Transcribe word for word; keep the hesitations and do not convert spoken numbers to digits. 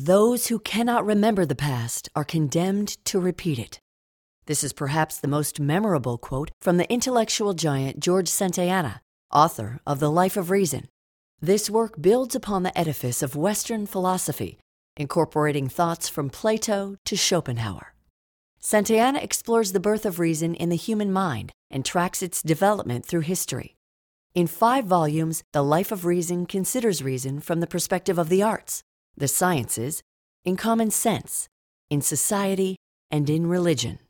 those who cannot remember the past are condemned to repeat it. This is perhaps the most memorable quote from the intellectual giant George Santayana, author of The Life of Reason. This work builds upon the edifice of Western philosophy, incorporating thoughts from Plato to Schopenhauer. Santayana explores the birth of reason in the human mind and tracks its development through history. In five volumes, The Life of Reason considers reason from the perspective of the arts, the sciences, in common sense, in society, and in religion.